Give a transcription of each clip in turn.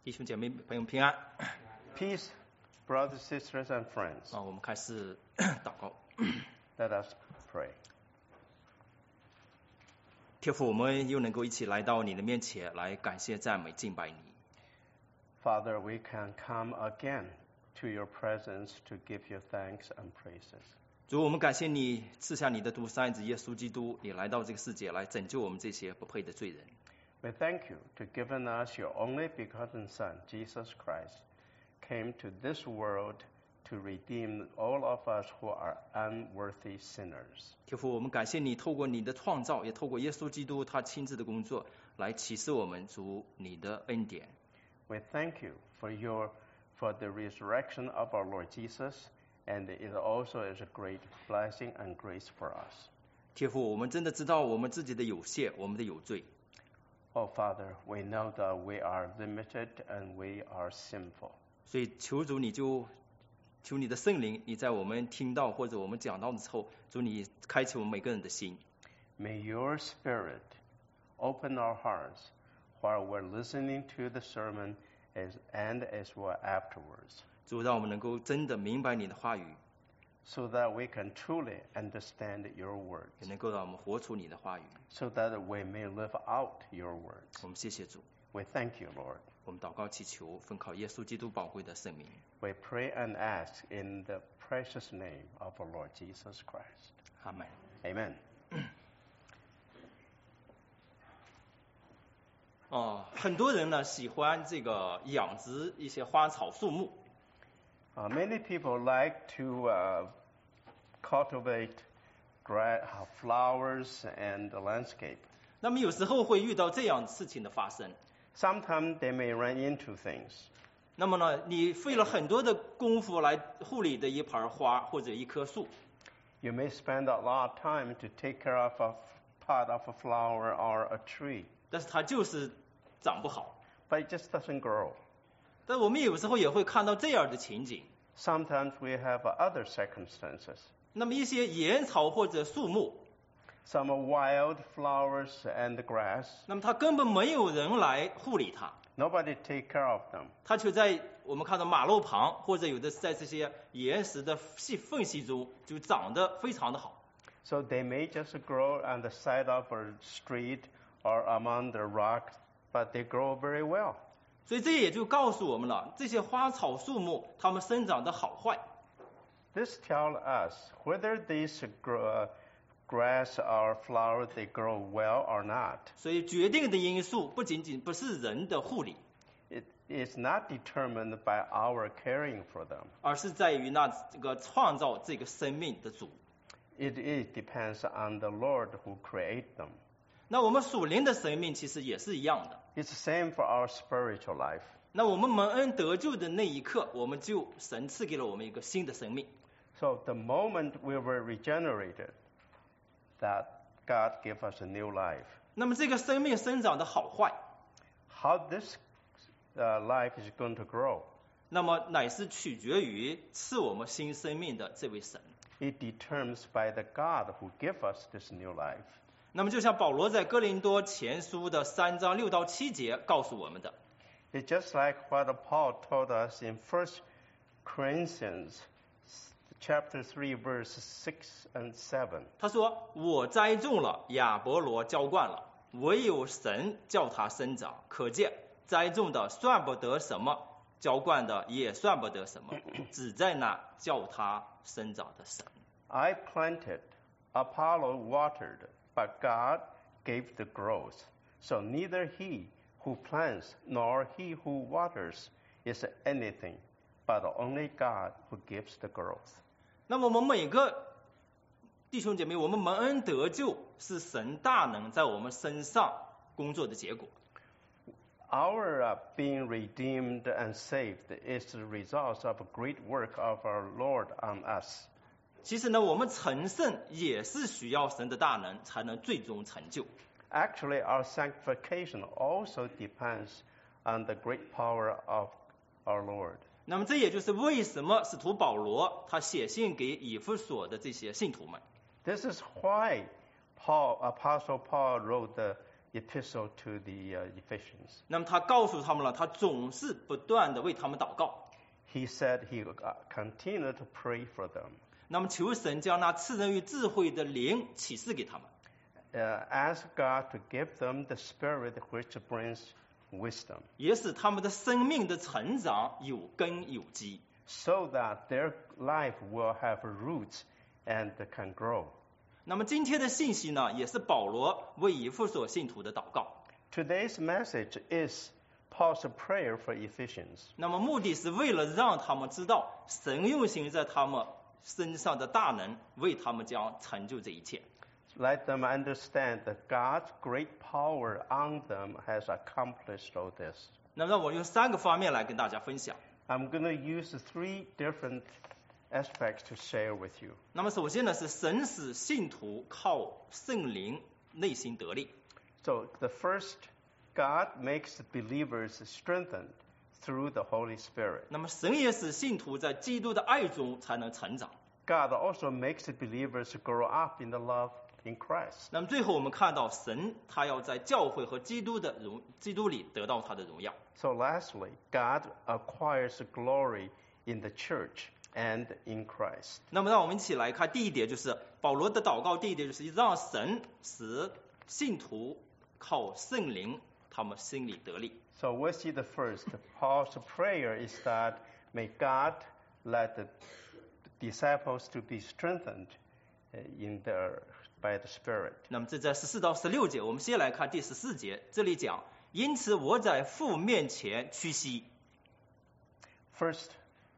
弟兄姐妹朋友平安。 Peace, brothers, sisters, and friends. 我们开始祷告。 Let us pray. 天父，我们又能够一起来到你的面前，来感谢、赞美、敬拜你。 Father, we can come again to your presence to give you thanks and praises. 主，我们感谢你赐下你的独生爱子耶稣基督，你来到这个世界来拯救我们这些不配的罪人。 We thank you to giving us your only begotten Son, Jesus Christ, came to this world to redeem all of us who are unworthy sinners. 天父，我们感谢你透过你的创造，也透过耶稣基督他亲自的工作，来启示我们主你的恩典。 We thank you for the resurrection of our Lord Jesus, and it also is a great blessing and grace for us. 天父，我们真的知道我们自己的有限，我们的有罪。 Oh, Father, we know that we are limited and we are sinful. 所以求主求你的圣灵，你在我们听到或者我们讲到的时候，主你开启我们每个人的心。 May your Spirit open our hearts while we're listening to the sermon and as well afterwards, 主让我们能够真的明白你的话语， so that we can truly understand your words, 也能够让我们活出你的话语。 so that we may live out your words. 我们谢谢主， We thank you, Lord. 我们祷告祈求，奉靠耶稣基督宝贵的圣名。 We pray and ask in the precious name of our Lord Jesus Christ. 阿门。 Amen. 很多人呢喜欢这个养殖一些花草树木。 Many people like to cultivate flowers and the landscape. 那么有时候会遇到这样事情的发生。 Sometimes they may run into things. 那么呢，你费了很多的功夫来护理的一盆花或者一棵树， You may spend a lot of time to take care of a pot of a flower or a tree, 但是它就是长不好。 but it just doesn't grow. 但我们有时候也会看到这样的情景。 Sometimes we have other circumstances. 那么一些野草或者树木， Some wild flowers and grass. 那么它根本没有人来护理它， Nobody take care of them. 它却在我们看到马路旁，或者有的是在这些岩石的缝隙中，就长得非常的好。 So they may just grow on the side of a street or among the rocks, but they grow very well. 所以这也就告诉我们了，这些花草树木它们生长的好坏。 This tells us whether these grass or flower they grow well or not. 所以决定的因素不仅仅不是人的护理， It is not determined by our caring for them. 而是在于这个创造这个生命的主。 It depends on the Lord who created them. 那我们属灵的生命其实也是一样的。 It's the same for our spiritual life. 那我们蒙恩得救的那一刻，我们就神赐给了我们一个新的生命。 So the moment we were regenerated, that God gave us a new life. 那么这个生命生长的好坏， How this life is going to grow, 那么乃是取决于赐我们新生命的这位神。 it determines by the God who gave us this new life. 那么就像保罗在哥林多前书的3章6到7节告诉我们的， It's just like what Paul told us in 1 Corinthians chapter 3 verse 6 and 7. 他说：“我栽种了，亚伯罗浇灌了，唯有神叫它生长。可见栽种的算不得什么，浇灌的也算不得什么，只在那叫它生长的神。” I planted, Apollo watered, but God gave the growth. So neither he who plants nor he who waters is anything, but only God who gives the growth. 那么我们每个弟兄姐妹，我们蒙恩得救是神大能在我们身上工作的结果。 Our being redeemed and saved is the result of a great work of our Lord on us. 其实呢，我们成圣也是需要神的大能才能最终成就。 Actually, our sanctification also depends on the great power of our Lord. 那么这也就是为什么使徒保罗他写信给以弗所的这些信徒们。 This is why Apostle Paul wrote the epistle to the Ephesians. 那么他告诉他们了，他总是不断的为他们祷告。 He said he continued to pray for them. 那么求神将那赐人于智慧的灵启示给他们。 Ask God to give them the spirit which brings wisdom, 也使他们的生命的成长有根有基， so that their life will have roots and can grow. 那么今天的信息呢，也是保罗为以弗所信徒的祷告。 Today's message is Paul's prayer for Ephesians. 那么目的是为了让他们知道神运行在他们身上的大能，为他们将成就这一切。 Let them understand that God's great power on them has accomplished all this. 那么让我用3个方面来跟大家分享。 I'm going to use 3 different aspects to share with you. 那么首先呢，是神使信徒靠圣灵内心得力。 So the first, God makes believers strengthened through the Holy Spirit. 那么神也使信徒在基督的爱中才能成长。 God also makes believers grow up in the love in Christ. 那么最后我们看到神他要在教会和基督里得到他的荣耀。 So lastly, God acquires glory in the church and in Christ. 那么让我们一起来看第一点，就是保罗的祷告。第一点就是让神使信徒靠圣灵，他们心里得力。 So we see the first. Paul's prayer is that may God let the disciples to be strengthened by the Spirit. 那么这在14到16节，我们先来看第14节，这里讲，因此我在父面前屈膝。 First,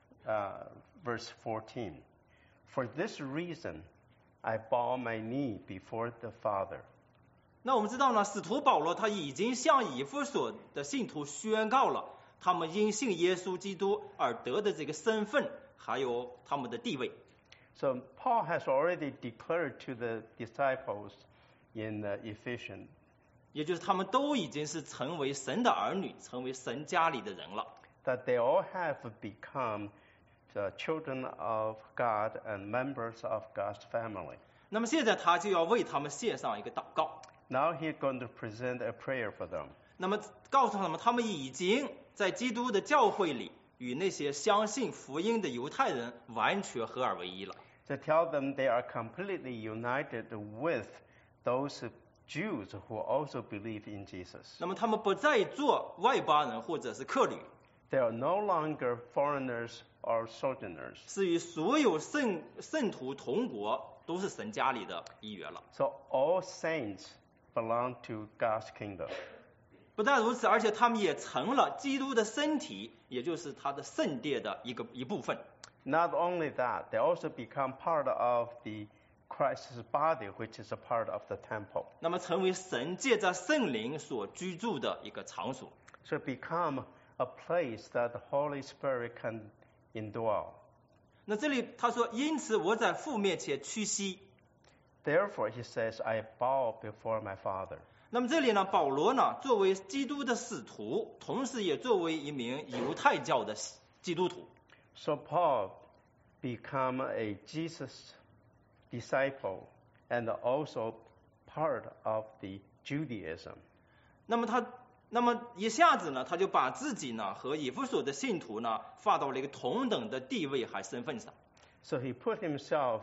verse 14. For this reason, I bow my knee before the Father. 那我们知道呢，使徒保罗他已经向以弗所的信徒宣告了他们因信耶稣基督而得的这个身份，还有他们的地位。 So Paul has already declared to the disciples in Ephesians 也就是他们都已经是成为神的儿女，成为神家里的人了。 that they all have become the children of God and members of God's family. 那么现在他就要为他们献上一个祷告。 Now he's going to present a prayer for them. 那么告诉他们，他们已经在基督的教会里与那些相信福音的犹太人完全合而为一了。 To tell them they are completely united with those Jews who also believe in Jesus. 那么他们不再做外邦人或者是客旅， They are no longer foreigners or sojourners. 是与所有圣徒同国，都是神家里的一员了。 So all saints belong to God's kingdom. 不但如此，而且他们也成了基督的身体，也就是他的圣殿的一部分。 Not only that, they also become part of the Christ's body, which is a part of the temple. 那么成为神借着圣灵所居住的一个场所。 So become a place that the Holy Spirit can indwell. 那这里他说，因此我在父面前屈膝。 Therefore, he says, I bow before my Father. 那么这里呢，保罗呢，作为基督的使徒，同时也作为一名犹太教的基督徒。 So Paul become a Jesus disciple and also part of the Judaism. 那么一下子呢，他就把自己呢和以弗所的信徒呢放到了一个同等的地位和身份上。 So he put himself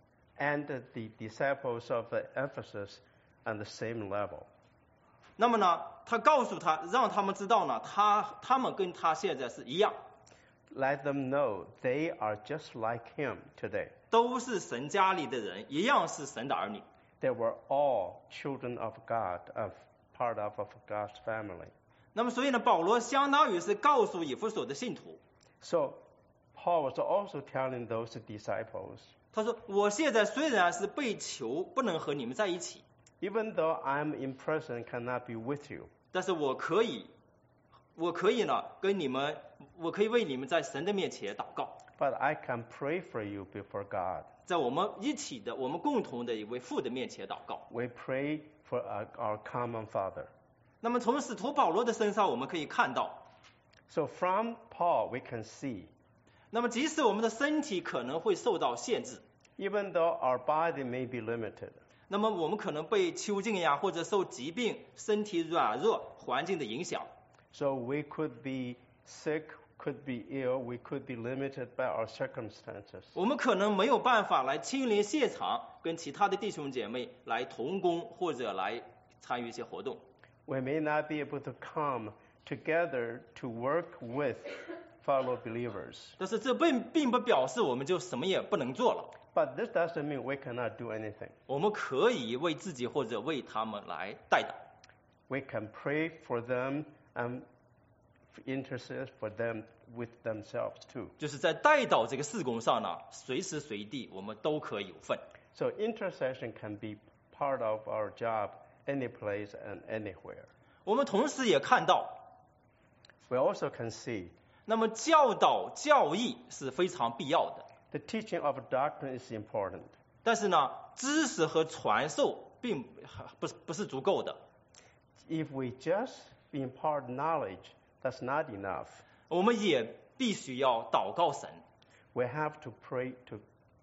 and the disciples of Ephesus on the same level. 那么呢，他告诉让他们知道呢，他们跟他现在是一样， Let them know they are just like him today. 都是神家里的人，一样是神的儿女。 They were all children of God, part of God's family. 那么所以呢，保罗相当于是告诉以弗所的信徒， So Paul was also telling those disciples, 他说：“我现在虽然是被囚，不能和你们在一起， even though I'm in prison, cannot be with you, 但是我可以呢跟你们，我可以为你们在神的面前祷告， but I can pray for you before God. 在我们我们共同的一位父的面前祷告。 We pray for our common Father. 那么从使徒保罗的身上，我们可以看到， So from Paul, we can see, 那么即使我们的身体可能会受到限制， even though our body may be limited, 那么我们可能被囚禁呀，或者受疾病、身体软弱、环境的影响。 So we could be sick, could be ill, we could be limited by our circumstances. 我们可能没有办法来亲临现场，跟其他的弟兄姐妹来同工，或者来参与一些活动。 We may not be able to come together to work with fellow believers. 但是这并不表示我们就什么也不能做了。 But this doesn't mean we cannot do anything. 我们可以为自己或者为他们来代祷。 We can pray for them and intercede for them with themselves too. 就是在代祷这个事工上呢，随时随地我们都可以有份。 So intercession can be part of our job any place and anywhere. 我们同时也看到， We also can see 那么教导教义是非常必要的。 the teaching of doctrine is important. 但是呢，知识和传授并不是足够的。 If we just impart knowledge, that's not enough. 我们也必须要祷告神， We have to pray to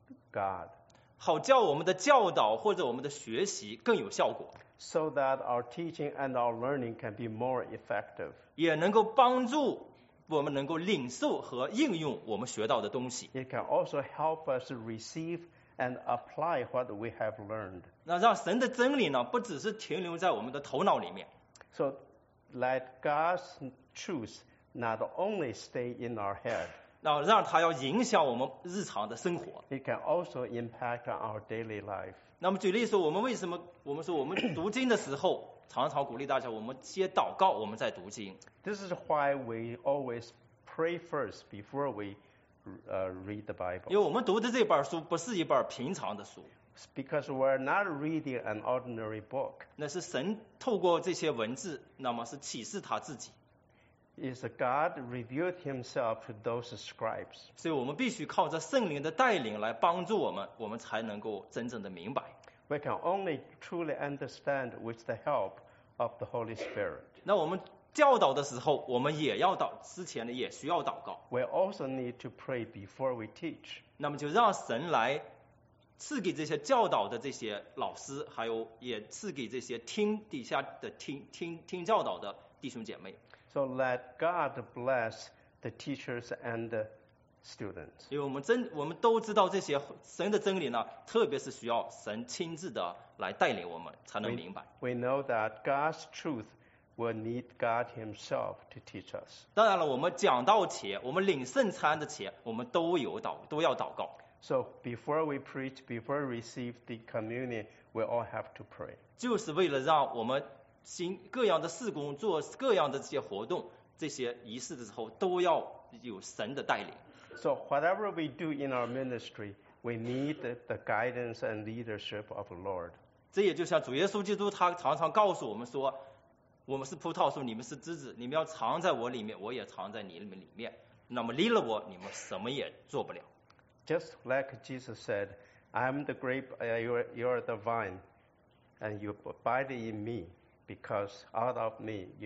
God 好叫我们的教导或者我们的学习更有效果， so that our teaching and our learning can be more effective. 也能够帮助我们能够领受和应用我们学到的东西。 It can also help us to receive and apply what we have learned. 那让神的真理呢，不只是停留在我们的头脑里面， So let God's truth not only stay in our head, 那让它要影响我们日常的生活。 it can also impact on our daily life. 那么举例说，我们为什么我们说我们读经的时候，常常鼓励大家，我们先祷告，我们再读经。 This is why we always pray first before we read the 因为 Bible. 我们读的这本书不是一本平常的书， Because we're not reading an ordinary book. 那是神透过这些文字，那么是启示他自己。 It's God revealed himself to those scribes. 所以我们必须靠着圣灵的带领来帮助我们，我们才能够真正的明白。 We can only truly understand with the help of the Holy Spirit. 那我们教导的时候，我们也要之前呢也需要祷告。 We also need to pray before we teach. 那么就让神来赐给这些教导的这些老师，还有也赐给这些底下的听教导的弟兄姐妹。 So let God bless the teachers and the students. 因为我们都知道这些神的真理呢，特别是需要神亲自的来带领我们，才能明白。 We know that God's truth will need God himself to teach us. 当然了，我们讲道前，我们领圣餐的前，我们都要祷告。 So before we preach, before we receive the communion, we all have to pray. 就是为了让我们行各样的事工，做各样的这些活动、这些仪式的时候，都要有神的带领。 So whatever we do in our ministry, we need the guidance and leadership of the Lord. 这也就像主耶稣基督他常常告诉我们说，我们是葡萄树，你们是枝子，你们要藏在我里面，我也藏在你们里面。那么离了我，你们什么也做不了。 Just like Jesus said, I am the grape, you are the vine, and you abide in me, because out of me you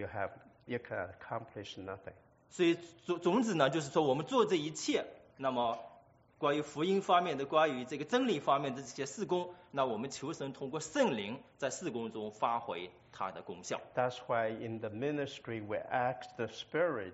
can accomplish nothing. 所以总之呢，就是说我们做这一切，那么关于福音方面的，关于这个真理方面的这些事工，那我们求神通过圣灵在事工中发挥它的功效。 That's why in the ministry we ask the Spirit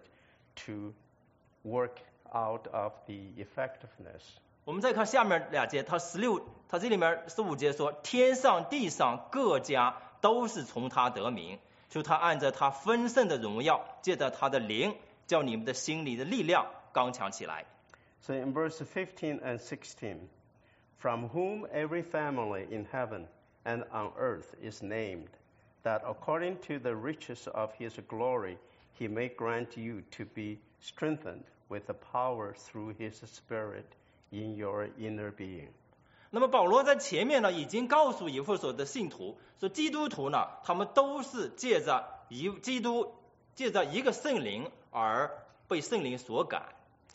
to work out of the effectiveness. 我们再看下面2节，它这里面15节说，天上地上各家都是从他得名，就他按着他丰盛的荣耀，借着他的灵，叫你们的心里的力量刚强起来。 So in verse 15 and 16, from whom every family in heaven and on earth is named, that according to the riches of his glory he may grant you to be strengthened with the power through his Spirit in your inner being. 那么保罗在前面呢，已经告诉以弗所的信徒说，基督徒呢，他们都是借着一个圣灵而被圣灵所感。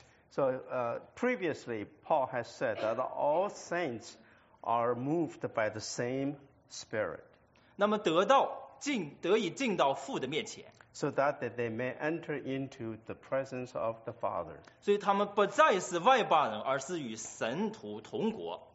So previously, Paul has said that all saints are moved by the same Spirit, 那么得以进到父的面前， so that they may enter into the presence of the Father. 所以他们不再是外邦人，而是与神徒同国。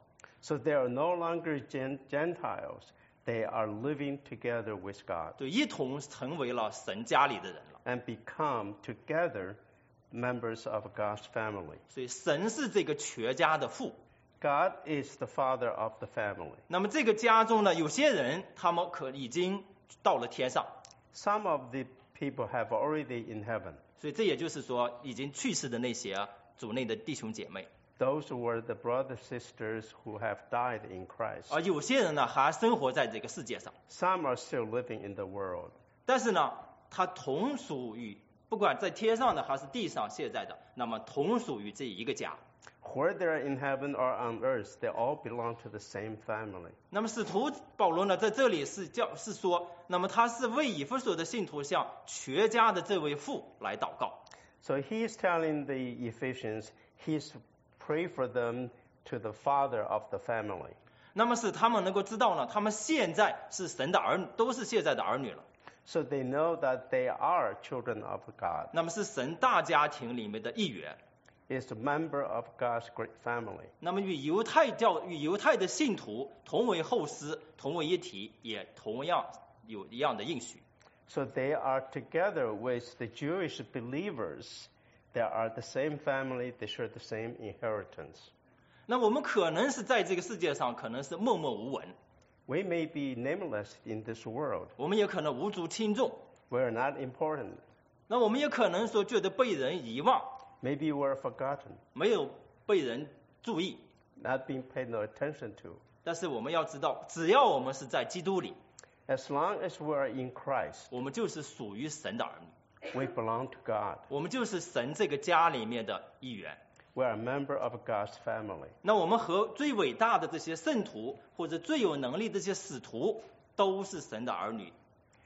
So they are no longer Gentiles. They are living together with God 对，一同成为了神家里的人了。 and become together members of God's family. 所以神是这个全家的父。 God is the father of the family. 那么这个家中呢，有些人他们已经到了天上， Some of the people have already in heaven. 所以这也就是说，已经去世的那些主内的弟兄姐妹， Those were the brothers sisters who have died in Christ. 而有些人呢还生活在这个世界上， Some are still living in the world. 但是呢，他同属于不管在天上的还是地上现在的，那么同属于这一个家。 Whether in heaven or on earth, they all belong to the same family. 那么使徒保罗呢，在这里是说，那么他是为以弗所的信徒向全家的这位父来祷告。 So he is telling the Ephesians, he's pray for them to the father of the family. 那么使他们能够知道呢，他们现在是神的儿女，都是现在的儿女了。 So they know that they are children of God. 那么是神大家庭里面的一员。 Is a member of God's great family. 那么与犹太的信徒同为后嗣，同为一体，也同样有一样的应许。 So they are together with the Jewish believers. They are the same family. They share the same inheritance. 那我们可能是在这个世界上，可能是默默无闻， We may be nameless in this world. 我们也可能无足轻重， We are not important. 那我们也可能说觉得被人遗忘， Maybe we're forgotten, 没有被人注意。 not being paid no attention to. 但是我们要知道，只要我们是在基督里， As long as we are in Christ, 我们就是属于神的儿女， we belong to God. 我们就是神这个家里面的一员。 We are a member of God's family. 那我们和最伟大的这些圣徒，或者最有能力的这些使徒，都是神的儿女。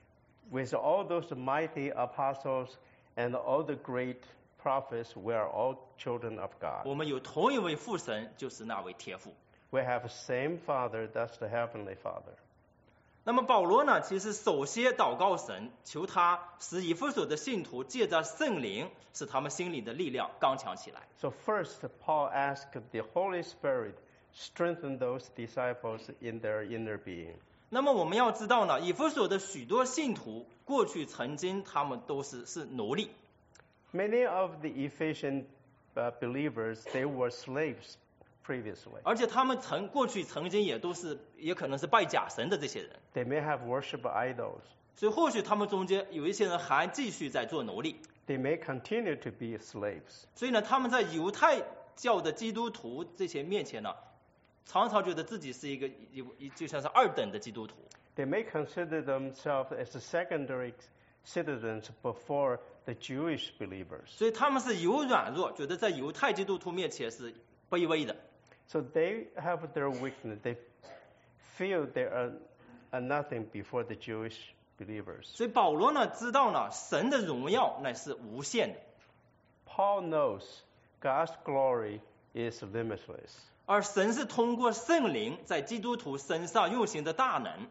With all those mighty apostles and all the great prophets, we are all children of God. 我们有同一位父神，就是那位天父。 We have the same Father, that's the Heavenly Father. 那么保罗呢，其实首先祷告神，求他使以弗所的信徒借着圣灵，使他们心里的力量刚强起来。 So first, Paul asked the Holy Spirit strengthen those disciples in their inner being. 那么我们要知道呢，以弗所的许多信徒过去曾经他们都是奴隶， Many of the Ephesian believers, they were slaves previously. 而且他们过去曾经也可能是拜假神的这些人， They may have worshipped idols. 所以或许他们中间有一些人还继续在做奴隶。 They may continue to be slaves. 所以呢，他们在犹太教的基督徒这些面前呢，常常觉得自己是一个就像是二等的基督徒。 They may consider themselves as secondary citizens before the Jewish believers. 所以他们是有软弱，觉得在犹太基督徒面前是卑微的。 So they have their weakness. They feel they are nothing before the Jewish believers. 所以保罗呢知道呢，神的荣耀乃是无限的， Paul knows God's glory is limitless. 而神是通过圣灵在基督徒身上运行的大能。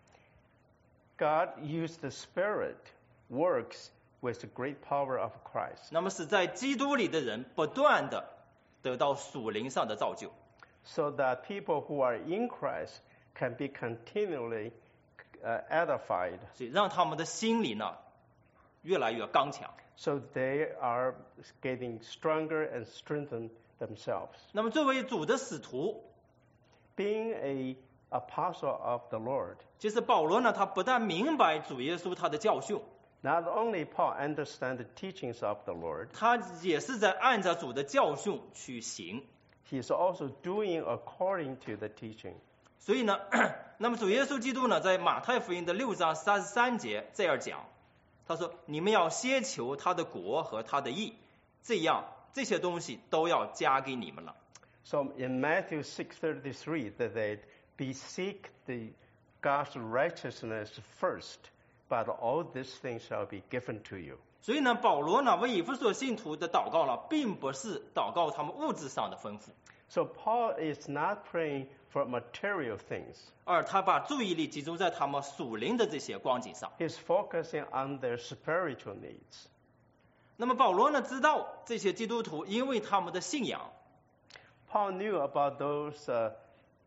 God used the Spirit works with the great power of Christ. 那么使在基督里的人不断的得到属灵上的造就， So that people who are in Christ can be continually edified. 所以让他们的心里呢越来越刚强。 So they are getting stronger and strengthen themselves. 那么作为主的使徒， Being a apostle of the Lord, 其实保罗呢，他不但明白主耶稣他的教训， not only Paul understands the teachings of the Lord, 他也是在按照主的教训去行。 he is also doing according to the teaching. 所以呢，那么主耶稣基督呢，在马太福音的6章33节这样讲，他说：“你们要先求他的国和他的义，这样这些东西都要加给你们了。” So in Matthew 6:33, that they seek the God's righteousness first, but all these things shall be given to you. 所以呢，保罗呢为以弗所信徒的祷告呢，并不是祷告他们物质上的丰富， So Paul is not praying for material things. 而他把注意力集中在他们属灵的这些光景上。 He's focusing on their spiritual needs. 那么保罗呢知道这些基督徒因为他们的信仰， Paul knew about those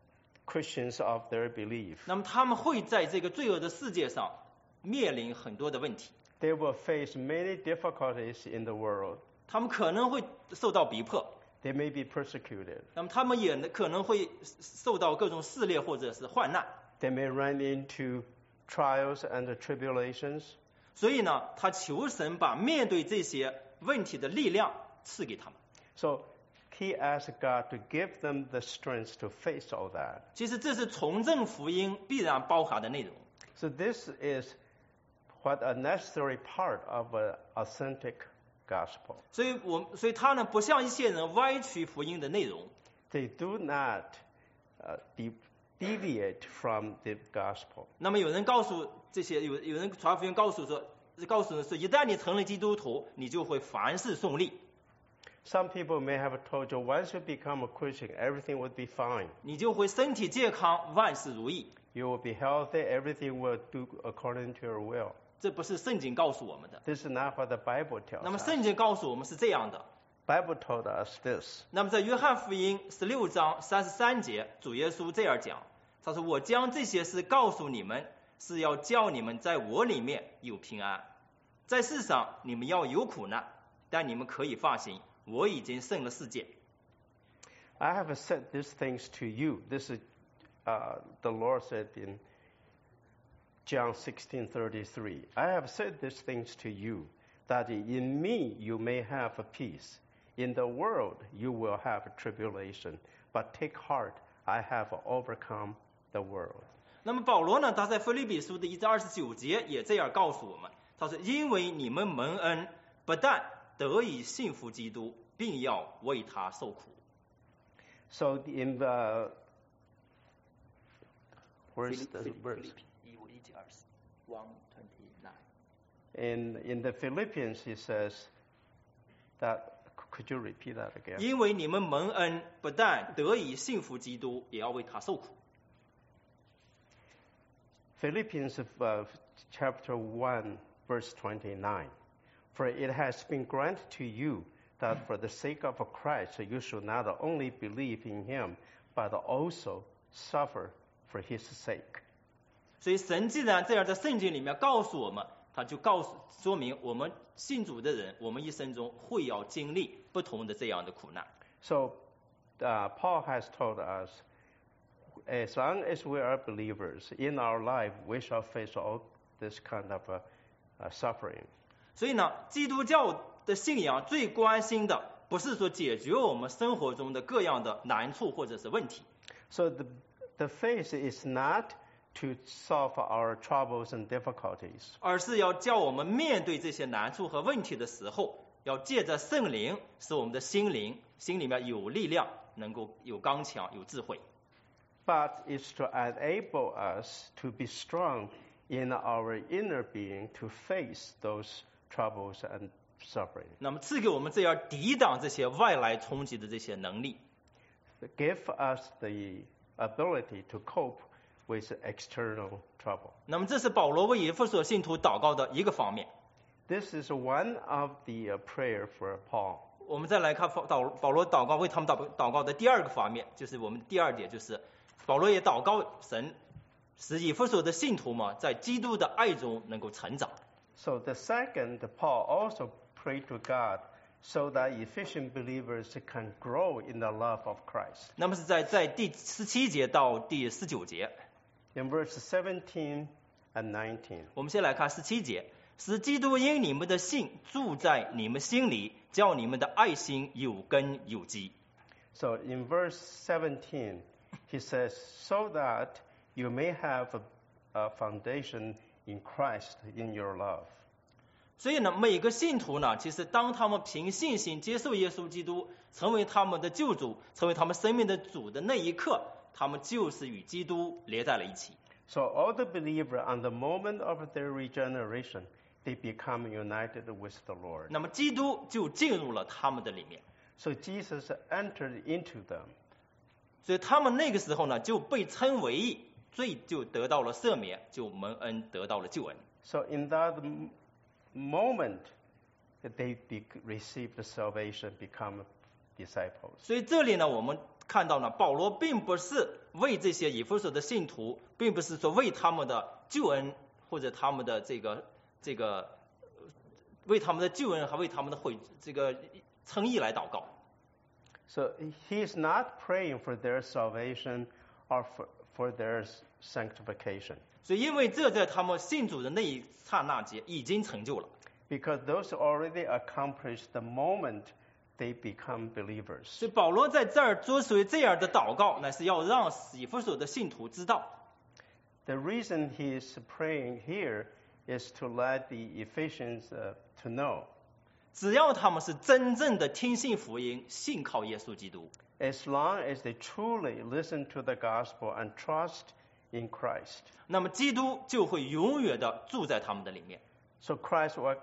Christians of their belief. 那么他们会在这个罪恶的世界上面临很多的问题， They will face many difficulties in the world. 他们可能会受到逼迫， They may be persecuted. 那么他们也可能会受到各种试炼或者是患难， They may run into trials and tribulations. 所以呢，他求神把面对这些问题的力量赐给他们。 So he asked God to give them the strength to face all that. 其实这是从政福音必然包含的内容。 So this is what a necessary part of an authentic gospel. 所以他呢，不像一些人歪曲福音的内容， They do not deviate from the gospel. 那么有人告诉这些有人传福音告诉人说，一旦你成了基督徒，你就会凡事顺利， Some people may have told you once you become a Christian, everything will be fine. 你就会身体健康，万事如意。 You will be healthy, everything will do according to your will. 这不是圣经告诉我们的。 This is not what the Bible tells 那么 us. 圣经告诉我们是这样的。 Bible told us this. 那么在约翰福音16章33节，主耶稣这样讲，他说：“我将这些事告诉你们，是要叫你们在我里面有平安。在世上你们要有苦难，但你们可以放心，我已经胜了世界。” I have said these things to you. This is the Lord said in John 16:33. I have said these things to you, that in me you may have a peace. In the world you will have tribulation, but take heart, I have overcome the world. 那么保罗呢，他在腓立比书的1章29节也这样告诉我们，他说：“因为你们蒙恩，不但得以信服基督，并要为他受苦。” So in the where's the verse? In the Philippians, he says that. Could you repeat that again? 因为你们蒙恩，不但得以信服基督，也要为他受苦。 Philippians chapter 1, verse 29. For it has been granted to you that for the sake of Christ you should not only believe in him, but also suffer for his sake. 所以神既然这样在圣经里面告诉我们，他就说明我们信主的人，我们一生中会要经历不同的这样的苦难。 So Paul has told us, as long as we are believers in our life, we shall face all this kind of suffering. 所以呢，基督教的信仰最关心的不是说解决我们生活中的各样的难处或者是问题。 So the faith is not to solve our troubles and difficulties. 而是要叫我们面对这些难处和问题的时候，要借着圣灵，使我们的心里面有力量，能够有刚强，有智慧。 But it's to enable us to be strong in our inner being to face those troubles and suffering. 那么赐给我们这样抵挡这些外来冲击的这些能力， Give us the ability to cope with external trouble. 那么这是保罗为以弗所信徒祷告的一个方面。 This is one of the prayer for Paul. 我们再来看保罗祷告为他们祷告的第二个方面，就是我们第二点，就是保罗也祷告神，使以弗所的信徒嘛，在基督的爱中能够成长。 So the second, Paul also prayed to God so that Ephesian believers can grow in the love of Christ. 那么是在第17节到第19节， In verse 17 and 19. 我们先来看17节，使基督因你们的信住在你们心里，叫你们的爱心有根有基。 So in verse 17, he says, so that you may have a foundation in Christ in your love. 所以呢，每个信徒呢，其实当他们凭信心接受耶稣基督，成为他们的救主，成为他们生命的主的那一刻，他们就是与基督连在了一起。 So all the believers on the moment of their regeneration, they become united with the Lord. 那么基督就进入了他们的里面， So Jesus entered into them. 所以他们那个时候呢，就被称为义，罪就得到了赦免，就蒙恩得到了救恩。 So in that moment, they received the salvation, become disciples. 所以这里呢，我们看到呢，保罗并不是为这些以弗所的信徒，并不是说为他们的救恩或者他们的这个为他们的救恩还为他们的称义来祷告。 So he is not praying for their salvation or for their sanctification. 所以因为这在他们信主的那一刹那间已经成就了。 Because those already accomplished the moment they become believers. 所以保罗在这儿做出这样的祷告，乃是要让以弗所的信徒知道。 The reason he is praying here is to let the Ephesians to know. 只要他们是真正的听信福音，信靠耶稣基督， As long as they truly listen to the gospel and trust in Christ. 那么基督就会永远的住在他们的里面。 So Christ will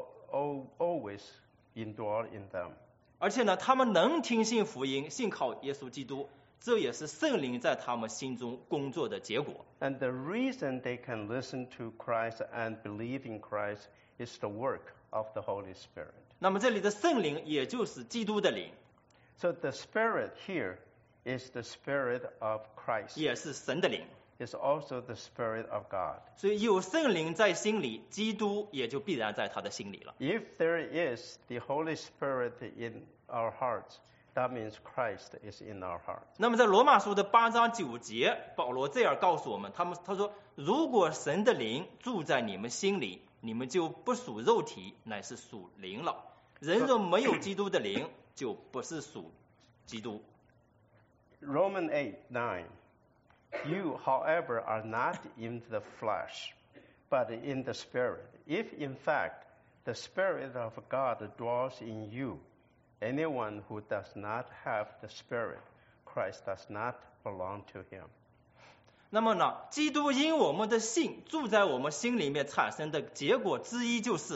always endure in them. 而且呢，他们能听信福音，信靠耶稣基督，这也是圣灵在他们心中工作的结果。 And the reason they can listen to Christ and believe in Christ is the work of the Holy Spirit. 那么这里的圣灵也就是基督的灵， So the Spirit here is the Spirit of Christ. 也是神的灵。 It's also the Spirit of God. 所以有圣灵在心里，基督也就必然在他的心里了。 If there is the Holy Spirit in our hearts, that means Christ is in our heart. 那么在罗马书的8章9节，保罗这样告诉我们，他说，如果神的灵住在你们心里，你们就不属肉体，乃是属灵了。人若没有基督的灵，就不是属基督。 Romans 8:9. You, however, are not in the flesh, but in the Spirit. If, in fact, the Spirit of God dwells in you, anyone who does not have the Spirit, Christ does not belong to him. 那么呢，基督因我们的信住在我们心里面产生的结果之一就是，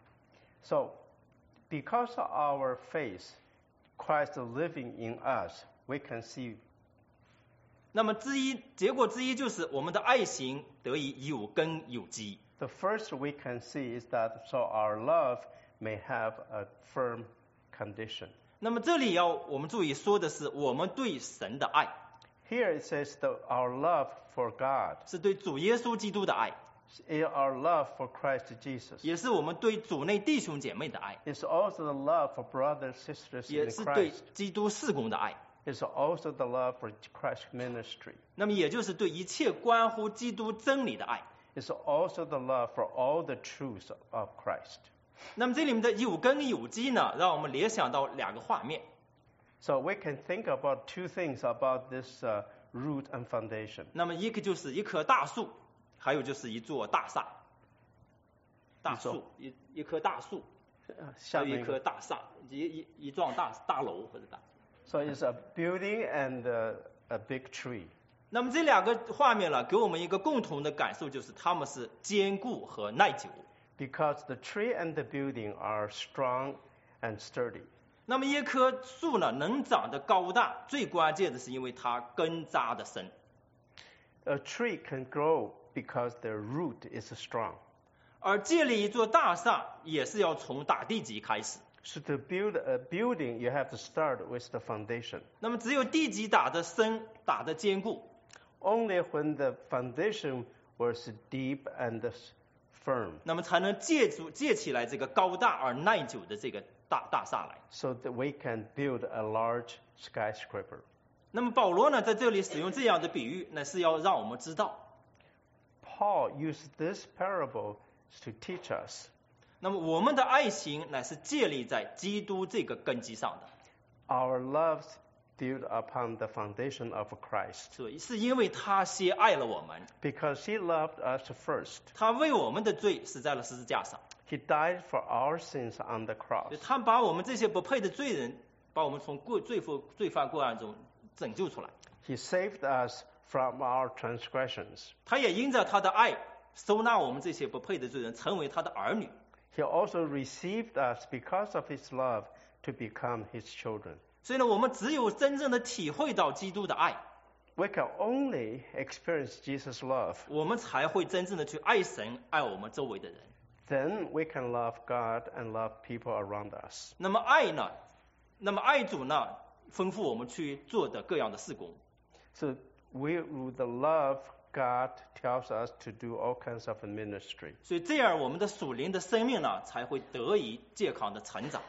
So, because of our faith, Christ living in us, we can see. 那么结果之一就是我们的爱心得以有根有基。 The first we can see is that so our love may have a firm condition. 那么这里我们注意说的是我们对神的爱， Here it says that our love for God, 是对主耶稣基督的爱， our love for Christ Jesus. 也是我们对主内弟兄姐妹的爱， It's also the love for brothers and sisters 也 in 是对 Christ. 基督事工的爱。 It's also the love for Christ's ministry. 那么也就是对一切关乎基督真理的爱。 It's also the love for all the truths of Christ. 那么这里面的有根有基呢，让我们联想到2个画面。 So we can think about two things about this root and foundation. 那么一个就是一棵大树，还有就是一座大厦。大树，一棵大树，还有一棵大厦，一幢大楼或者大。 So it's a building and a big tree. 那么这2个画面呢，给我们一个共同的感受，就是它们是坚固和耐久。 Because the tree and the building are strong and sturdy. 那么一棵树呢，能长得高大，最关键的是因为它根扎得深。 A tree can grow because their root is strong. 而建立一座大厦，也是要从打地基开始。 So to build a building, you have to start with the foundation. 那么只有地基打得深，打得坚固， Only when the foundation was deep and firm, 那么才能借起来这个高大而耐久的这个大厦来。 so that we can build a large skyscraper. 那么保罗呢，在这里使用这样的比喻，那是要让我们知道， Paul used this parable to teach us. 那么我们的爱心乃是建立在基督这个根基上的， Our love built upon the foundation of Christ. 所以是因为他先爱了我们， Because he loved us first. 他为我们的罪死在了十字架上， He died for our sins on the cross. 他把我们这些不配的罪人，把我们从罪犯过案中拯救出来。 He saved us from our transgressions. 他也因着他的爱，收纳我们这些不配的罪人，成为他的儿女。 He also received us because of his love to become his children. 所以呢，我们只有真正的体会到基督的爱， We can only experience Jesus' love. 我们才会真正的去爱神，爱我们周围的人。 Then we can love God and love people around us. 那么爱呢？那么爱主呢？ 吩咐我们去做的各样的事工。 So we, with the love, God tells us to do all kinds of ministry. 所以这样我们的属灵的生命呢，才会得以健康的成长。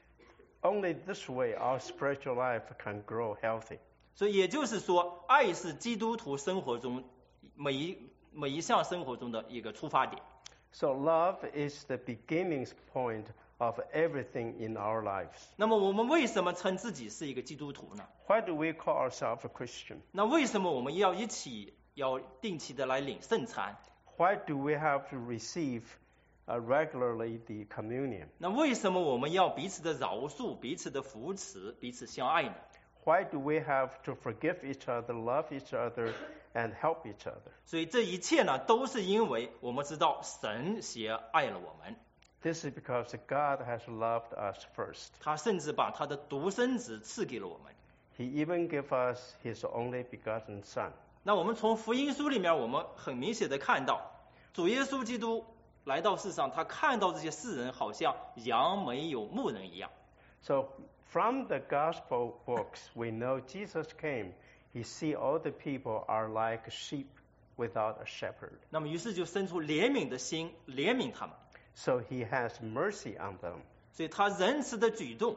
Only this way our spiritual life can grow healthy. 所以也就是说，爱是基督徒生活中每一项生活中的一个出发点。 So love is the beginning point of everything in our lives. 那么我们为什么称自己是一个基督徒呢？ Why do we call ourselves a Christian? 那为什么我们要定期的来领圣餐？ Why do we have to receive regularly the communion? 那为什么我们要彼此的饶恕、彼此的扶持、彼此相爱呢？ Why do we have to forgive each other, love each other, and help each other? 所以这一切呢，都是因为我们知道神先爱了我们， This is because God has loved us first. 他甚至把他的独生子赐给了我们。 He even gave us His only begotten Son. 那我们从福音书里面，我们很明显的看到，主耶稣基督来到世上，他看到这些世人好像羊没有牧人一样。 So from the gospel books, we know Jesus came. He see all the people are like sheep without a shepherd. 那么于是就生出怜悯的心，怜悯他们。 So He has mercy on them. 所以他仁慈的举动，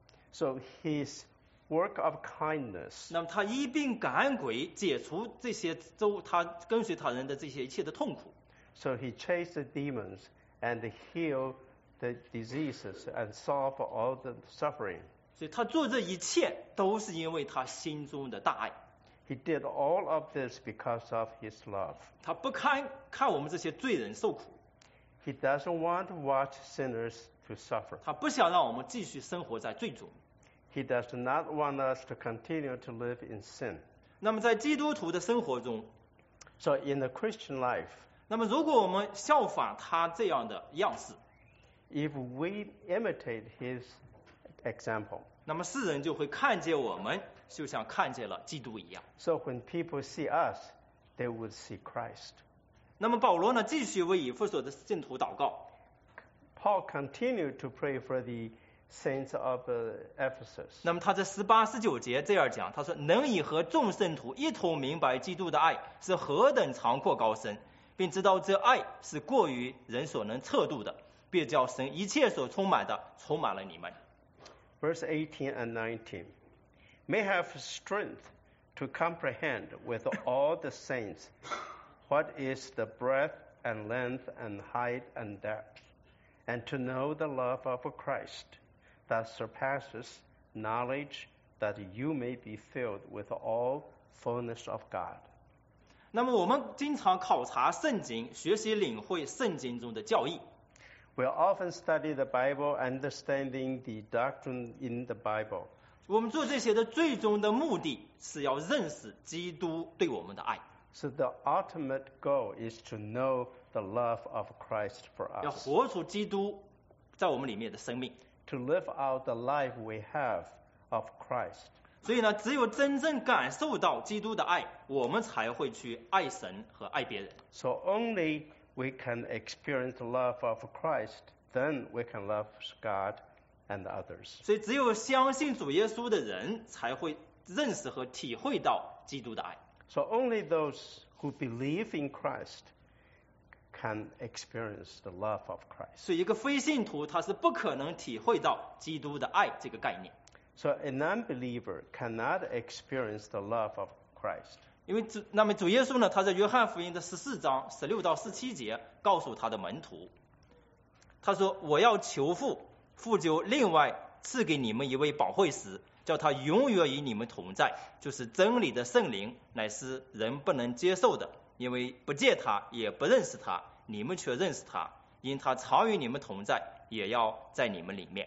So His work of kindness. 那么他一并赶鬼，解除这些他跟随他人的这些一切的痛苦。 So He chased the demons and healed the diseases and solved all the suffering. 所以他做这一切都是因为他心中的大爱。 He did all of this because of His love. 他不看我们这些罪人受苦， He doesn't want to watch sinners to suffer. 他不想让我们继续生活在罪中。 He does not want us to continue to live in sin. 那么在基督徒的生活中， So in the Christian life, 那么如果我们效仿他这样的样式， if we imitate His example, 那么世人就会看见我们，就像看见了基督一样。 so when people see us, they would see Christ. 那么保罗呢，继续为以弗所的信徒祷告。 Paul continued to pray for the saints of Ephesus. 那么他在18、19节这样讲，他说：“能以和众圣徒一同明白基督的爱是何等长阔高深，并知道这爱是过于人所能测度的，便叫神一切所充满的充满了你们。” Verse 18 and 19. May have strength to comprehend with all the saints what is the breadth and length and height and depth, and to know the love of Christ that surpasses knowledge, that you may be filled with all fullness of God. 那么我们经常考察圣经，学习领会圣经中的教义。 We'll often study the Bible, understanding the doctrine in the Bible. 我们做这些的最终的目的是要认识基督对我们的爱， So the ultimate goal is to know the love of Christ for 要 us. 活出基督在我们里面的生命。 To live out the life we have of Christ. 所以呢，只有真正感受到基督的爱，我们才会去爱神和爱别人。 So only we can experience the love of Christ, then we can love God and others. 所以只有相信主耶稣的人，才会认识和体会到基督的爱。 So only those who believe in Christ can experience the love of Christ. 所以一个非信徒他是不可能体会到基督的爱这个概念， So a non-believer cannot experience the love of Christ. 因为主耶稣呢，他在约翰福音的14章16到17节告诉他的门徒，他说：“我要求父，父就另外赐给你们一位保惠师，叫他永远与你们同在，就是真理的圣灵，乃是人不能接受的，因为不见他，也不认识他，你们却认识他，因他常与你们同在，也要在你们里面。”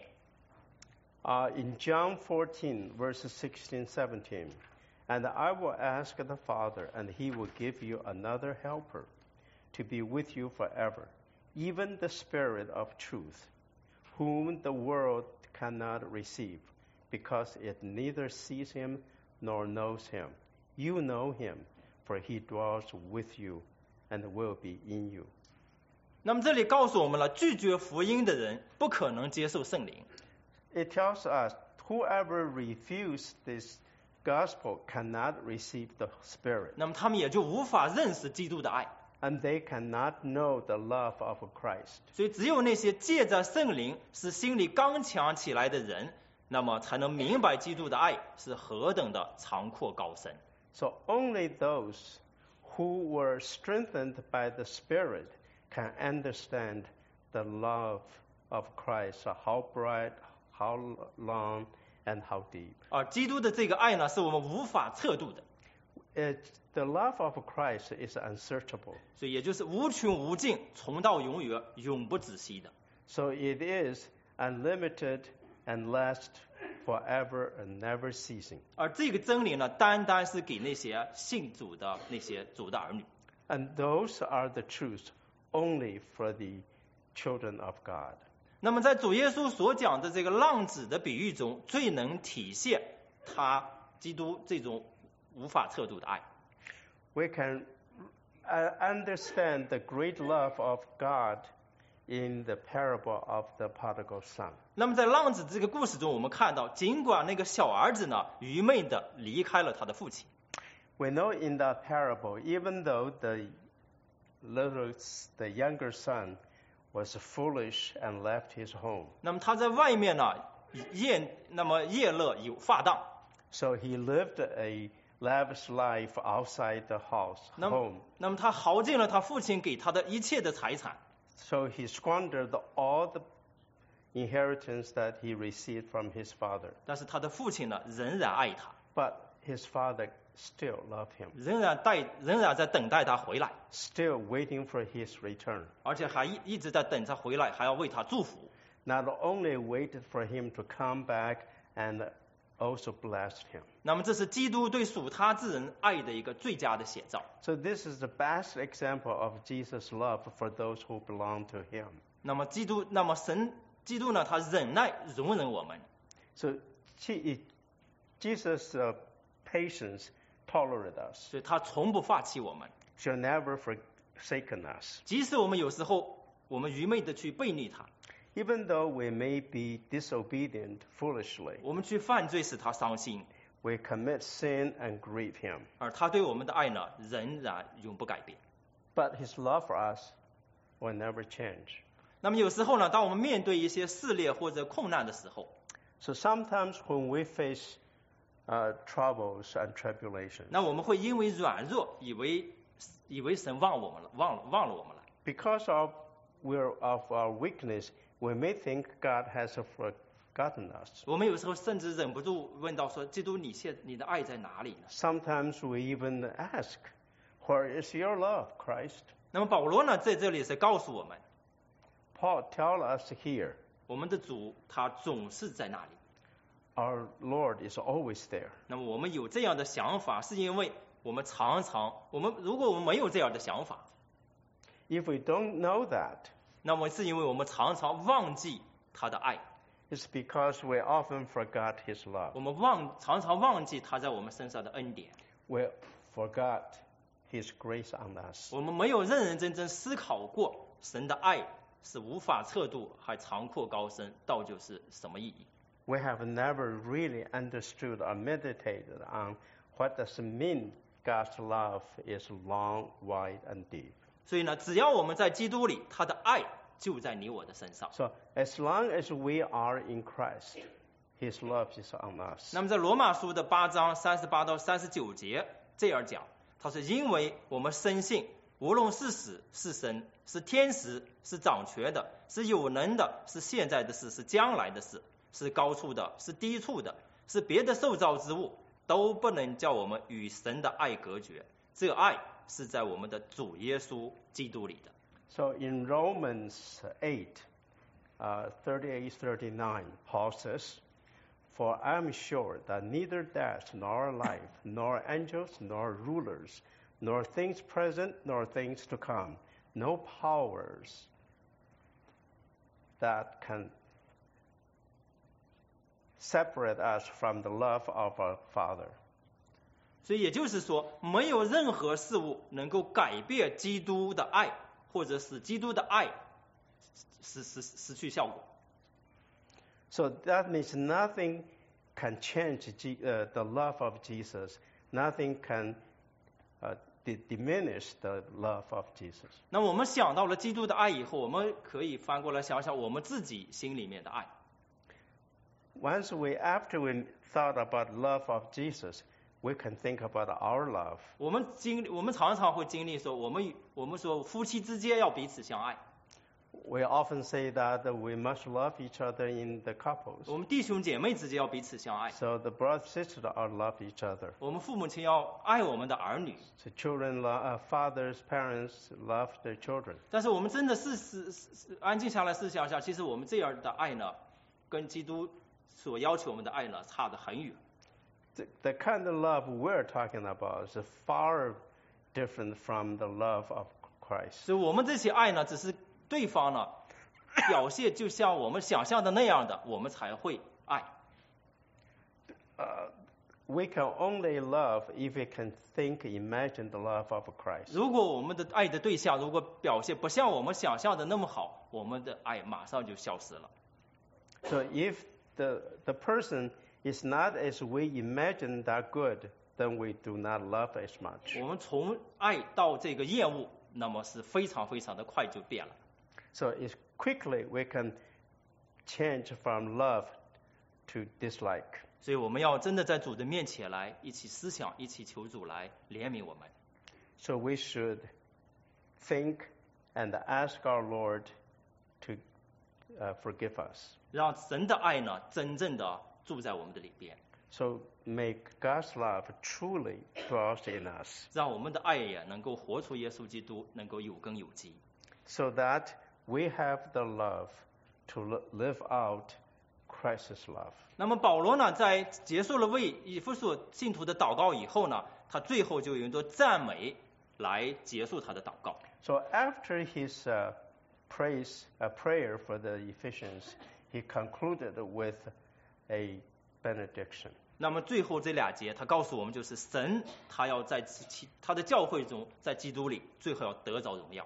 In John 14, verses 16, 17, and I will ask the Father, and he will give you another helper to be with you forever, even the Spirit of truth, whom the world cannot receive, because it neither sees him nor knows him. You know him, for he dwells with you and will be in you. 那么这里告诉我们了，拒绝福音的人不可能接受圣灵。 It tells us whoever refuses this gospel cannot receive the Spirit, 那么他们也就无法认识基督的爱。 and they cannot know the love of Christ. 所以只有那些借着圣灵使心里刚强起来的人，那么才能明白基督的爱是何等的长阔高深。 So only those who were strengthened by the Spirit can understand the love of Christ, how bright, how long, and how deep. 而基督的这个爱呢，是我们无法测度的， The love of Christ is unsearchable. 所以也就是无穷无尽，从到永远，永不止息的。 So it is unlimited and lasts forever and never ceasing. 而这个真理呢，单单是给那些信主的那些主的儿女。 And those are the truths only for the children of God. 那么在主耶稣所讲的这个浪子的比喻中，最能体现他基督这种无法测度的爱。 We can understand the great love of God in the parable of the prodigal son. 那么在浪子这个故事中，我们看到，尽管那个小儿子呢愚昧的离开了他的父亲， We know in the parable, even though the younger son was foolish and left his home, 那么他在外面呢夜乐有发荡， so he lived a lavish life outside the house, 那么 home. 那么他耗尽了他父亲给他的一切的财产， So he squandered all the inheritance that he received from his father. 但是他的父亲呢仍然爱他， But his father still loved him, 仍然在等待他回来， still waiting for his return. 而且还一直在等他回来，还要为他祝福。 Not only waited for him to come back and also blessed him. 那么这是基督对属他之人爱的一个最佳的写照。 So this is the best example of Jesus' love for those who belong to him. 那么基督呢，他忍耐容忍我们， So Jesus' patience tolerated us. 所以他从不放弃我们。 Shall never forsaken us. 即使我们有时候我们愚昧的去背逆他， Even though we may be disobedient foolishly, 我们去犯罪使他伤心， we commit sin and grieve him. 而他对我们的爱呢，仍然永不改变。 But his love for us will never change. 那么有时候呢，当我们面对一些试炼或者困难的时候， So sometimes when we face troubles and tribulations, 那我们会因为软弱，以为神忘了我们了。 because of our weakness, we may think God has forgotten us. 我们有时候甚至忍不住问到说：“基督，你的爱在哪里呢 Sometimes we even ask, where is your love, Christ?" 那么保罗呢，在这里是告诉我们， Paul tells us here, 我们的主他总是在那里。 our Lord is always there. 那么我们有这样的想法，是因为我们如果我们没有这样的想法， If we don't know that, 那么是因为我们常常忘记他的爱， it's because we often forgot his love. 我们常常忘记他在我们身上的恩典， We forgot his grace on us. 我们没有认认真真思考过神的爱是无法测度，还长阔高深，到底是什么意义。 We have never really understood or meditated on what does it mean God's love is long, wide, and deep. 所以呢，只要我们在基督里，他的爱就在你我的身上。 So as long as we are in Christ, his love is on us. 那么在罗马书的8章38到39节这样讲，他说：“因为我们深信，无论是死是生，是天使，是掌权的，是有能的，是现在的事，是将来的事，是高处的，是低处的，是别的受造之物，都不能叫我们与神的爱隔绝。这爱是在我们的主耶稣基督里的。” So in Romans 8:38-39, Paul says, "For I am sure that neither death, nor life, nor angels, nor rulers, nor things present, nor things to come, no powers that can separate us from the love of our Father." 所以也就是说，没有任何事物能够改变基督的爱，或者使基督的爱失去效果。 So that means nothing can change the love of Jesus. Nothing can diminish the love of Jesus. 那我们想到了基督的爱以后，我们可以翻过来想想我们自己心里面的爱。 After we thought about love of Jesus, we can think about our love. 我们常常会经历说，我们说夫妻之间要彼此相爱。 We often say that we must love each other in the couples. 我们弟兄姐妹之间要彼此相爱。 So the brothers and sisters are love each other. 我们父母亲要爱我们的儿女。 So fathers, parents love their children. 但是我们真的安静下来思想一下，其实我们这样的爱呢，跟基督所要求我们的爱呢，差得很远。 The kind of love we're talking about is far different from the love of Christ. 所以我们这些爱呢，只是对方呢表现就像我们想象的那样的，我们才会爱。 We can only love if we can imagine the love of Christ. 如果我们的爱的对象如果表现不像我们想象的那么好，我们的爱马上就消失了。 So if the person is not as we imagine that good, then we do not love as much. 我们从爱到这个厌恶，那么是非常非常的快就变了。 So quickly we can change from love to dislike. 所以我们要真的在主的面前来一起思想，一起求主来怜悯我们。 So we should think and ask our Lord to forgive us. 让神的爱呢，真正的住在我们的里边。 So make God's love truly dwell in us. 让我们的爱也能够活出耶稣基督，能够有根有基。 So that we have the love to live out Christ's love. 那么保罗呢，在结束了为以弗所信徒的祷告以后呢，他最后就用作赞美来结束他的祷告。 So after his prayer for the Ephesians, he concluded with a benediction. 那么最后这2节，他告诉我们，就是神他要在他的教会中，在基督里，最后要得着荣耀。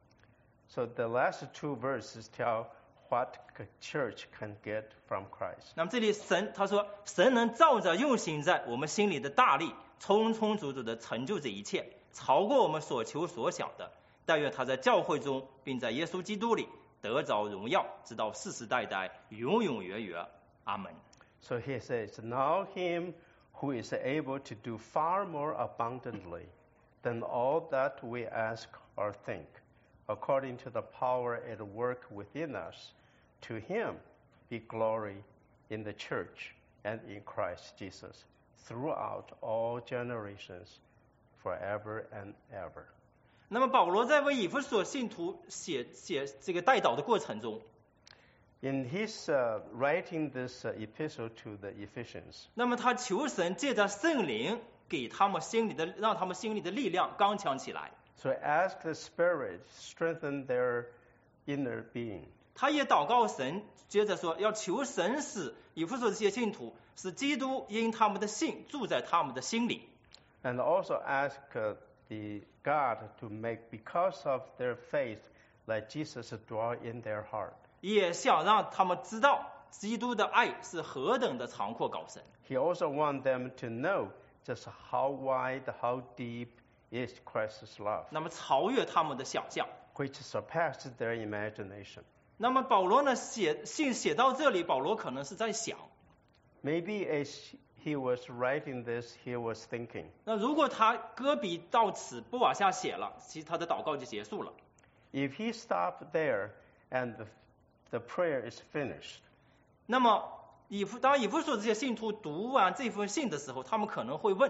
So the last 2 verses tell what the church can get from Christ. 那么这里他说，神能照着用行在我们心里的大力，充充足足的成就这一切，超过我们所求所想的。但愿他在教会中，并在耶稣基督里得着荣耀，直到世世代代，永永远远。阿门。 So he says, now him who is able to do far more abundantly than all that we ask or think, according to the power at work within us, to him be glory in the church and in Christ Jesus, throughout all generations, forever and ever. 那么保罗在为以弗所信徒写这个代祷的过程中， In his writing this epistle to the Ephesians, 那么他求神借着圣灵给他们让他们心里的力量刚强起来。 so ask the Spirit strengthen their inner being. 他也祷告神，接着说要求神使以弗所这些信徒，使基督因他们的信住在他们的心里。 And also ask the God to make, because of their faith, let Jesus dwell in their heart. 也想让他们知道基督的爱是何等的长阔高深。 He also wants them to know just how wide, how deep is Christ's love, 那么超越他们的想象。 which surpasses their imagination. 那么保罗呢写到这里，保罗可能是在想， Maybe as he was writing this, he was thinking, 那如果他搁笔到此不往下写了，其实他的祷告就结束了。 if he stopped there and the prayer is finished, 那么当以弗所这些信徒读完这封信的时候，他们可能会问，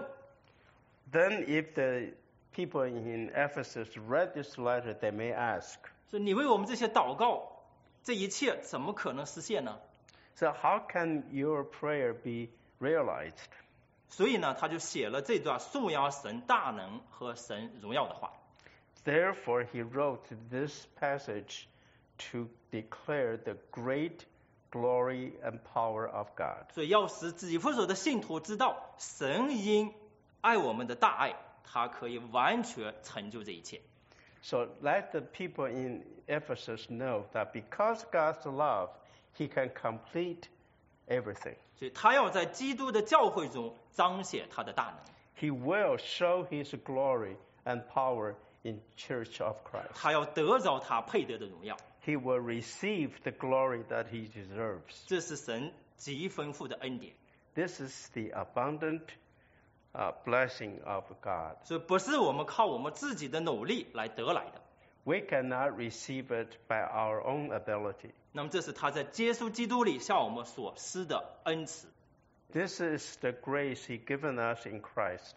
then if the people in Ephesus read this letter, they may ask, 说你为我们这些祷告，这一切怎么可能实现呢？ so how can your prayer be realized? 所以呢，他就写了这段颂扬神大能和神荣耀的话。 Therefore, he wrote this passage to declare the great glory and power of God. 所以要使以弗所的信徒知道，神因爱我们的大爱，他可以完全成就这一切。 So let the people in Ephesus know that because God's love, he can complete everything. 所以他要在基督的教会中彰显他的大能， He will show his glory and power in Church of Christ. 他要得着他配得的荣耀。 He will receive the glory that he deserves. 这是神极丰富的恩典， This is the abundant blessing of God. 所以不是我们靠我们自己的努力来得来的。 We cannot receive it by our own ability. 那么这是他在耶稣基督里向我们所施的恩慈。 This is the grace he given us in Christ.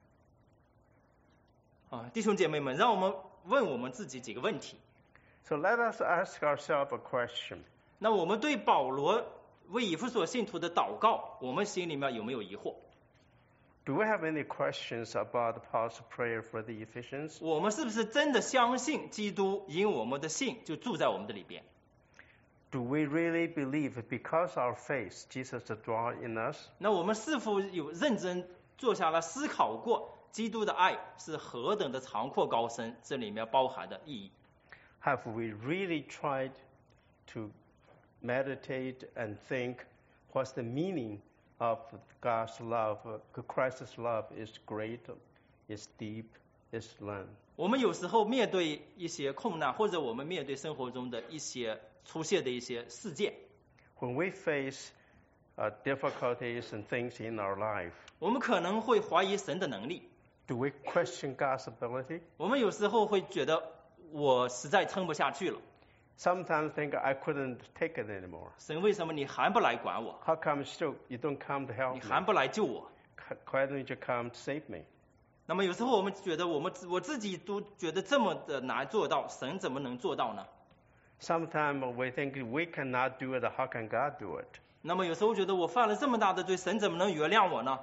弟兄姐妹们，让我们问我们自己几个问题。 So let us ask ourselves a question. 那我们对保罗为以弗所信徒的祷告，我们心里面有没有疑惑？ Do we have any questions about Paul's prayer for the Ephesians? 我们是不是真的相信基督因我们的信就住在我们的里边？ Do we really believe because our faith, Jesus dwells in us? 那我们是否有认真坐下来思考过基督的爱是何等的长阔高深？这里面包含的意义。 Have we really tried to meditate and think what's the meaning of God's love? Christ's love is great, is deep, is long. 我们有时候面对一些困难，或者我们面对生活中的一些出现的一些事件， When we face difficulties and things in our life, 我们可能会怀疑神的能力。 do we question God's ability? 我们有时候会觉得我实在撑不下去了， Sometimes think I couldn't take it anymore. 神为什么你还不来管我？ How come still you don't come to help 你 me? 还不来救我？ Why don't you come to save me? 那么有时候我们觉得我自己都觉得这么的难做到，神怎么能做到呢？ Sometimes we think we cannot do it. How can God do it? 那么有时候觉得我犯了这么大的罪，神怎么能原谅我呢？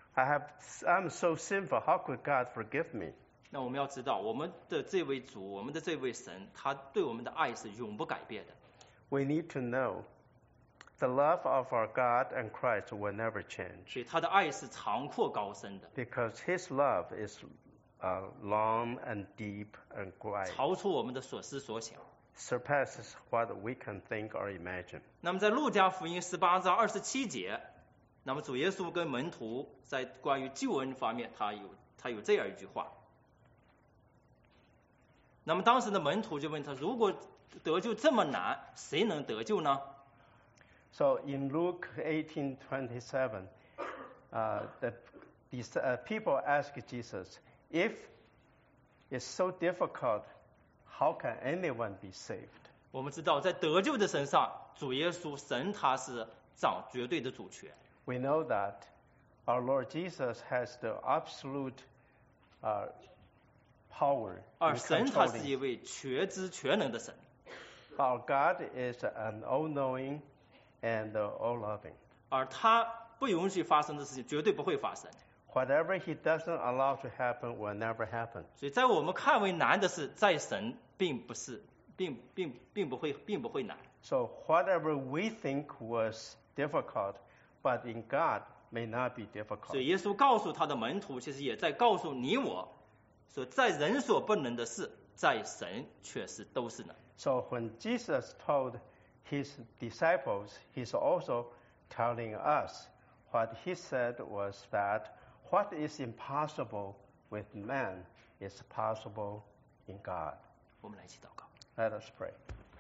I'm so sinful. How could God forgive me? 那我们要知道，我们的这位主，我们的这位神，他对我们的爱是永不改变的。 We need to know the love of our God and Christ will never change 所以他的爱是长阔高深的， because His love is long and deep and wide, 超出我们的所思所想。 surpasses what we can think or imagine. 那么在路加福音18章27节，那么主耶稣跟门徒在关于救恩方面，他有这样一句话。那么当时的门徒就问他：如果得救这么难，谁能得救呢？ So in Luke 18:27, these people ask Jesus, if it's so difficult, how can anyone be saved? 我们知道，在得救的身上，主耶稣神他是掌绝对的主权。 We know that our Lord Jesus has the absolute power 而 in 神他是一 controlling. 位全知全能的神， Our God is an all-knowing and all-loving. 而他不允许发生的事情绝对不会发生。 Whatever He doesn't allow to happen will never happen. 所以在我们看为难的事，在神并不是，并不会难。 So whatever we think was difficult, but in God may not be 所 difficult. 以耶稣告诉他的门徒，其实也在告诉你我，说在人所不能的事，在神却是都是能。 So when Jesus told His disciples, He's also telling us what He said was that what is impossible with man is possible in God. 我们来一起祷告。 Let us pray.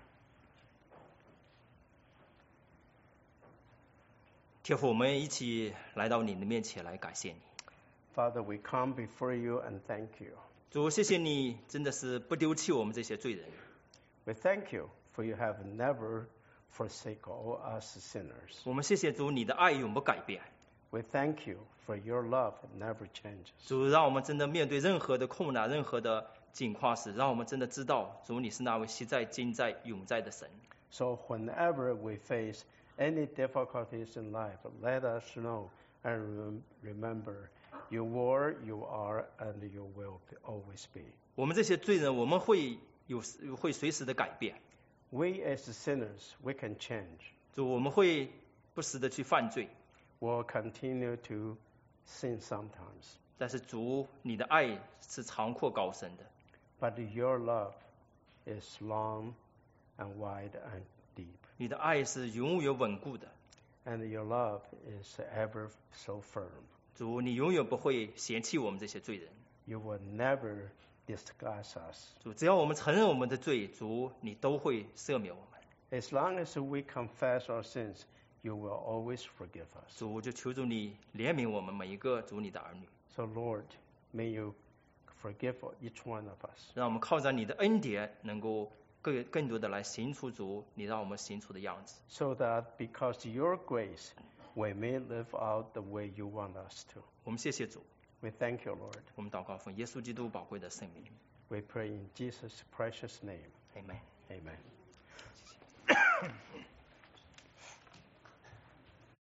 天父，我们一起来到你的面前来感谢你。 Father, we come before you and thank you. 主，谢谢你，真的是不丢弃我们这些罪人。 We thank you for you have never forsaken all us sinners. 我们谢谢主，你的爱永不改变。 We thank you for your love never changes. 主，让我们真的面对任何的困难、任何的境况时，让我们真的知道，主你是那位昔在、今在、永在的神。 So whenever we face any difficulties in life, let us know and remember you were, you are, and you will always be. 我们这些罪人，我们会随时的改变。 We as sinners, we can change. 主，我们会不时的去犯罪， We'll continue to sin sometimes. 但是主，你的爱是长阔高深的， But your love is long and wide and deep. 你的爱是永远稳固的， and your love is ever so firm. 主，你永远不会嫌弃我们这些罪人。 You will never disgust us. 主，只要我们承认我们的罪，主，你都会赦免我们。 As long as we confess our sins, you will always forgive us. 主，就求主你怜悯我们每一个主你的儿女， So Lord, may you forgive each one of us. 让我们靠着你的恩典，能够更多的来行出主你让我们行出的样子。 So that because your grace, we may live out the way you want us to. 我们谢谢主， We thank you, Lord. 我们祷告奉耶稣基督宝贵的圣名 We pray in Jesus' precious name. ，Amen。 Amen.